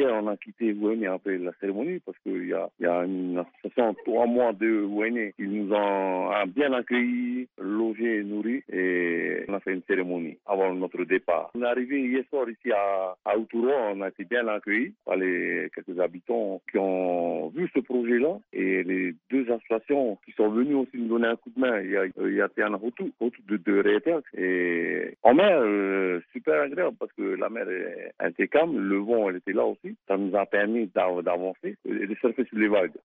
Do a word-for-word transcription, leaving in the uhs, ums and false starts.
hier, on a quitté Wéné après la cérémonie parce qu'il y a, y a une association, trois mois de Wéné, qui nous ont a bien accueillis, logés, nourris et on a fait une cérémonie avant notre départ. On est arrivé hier soir ici à, à Outuro, on a été bien accueillis par les quelques habitants qui ont vu ce projet-là et les deux associations qui sont venues aussi nous donner un coup de main. Il y a, il y a Tiana Hutu, Hutu de, de Réatex et en mer, euh, super agréable parce que la mer est, était calme, le vent elle était là aussi. Ça nous a permis d'avancer et de surfer sur les vagues.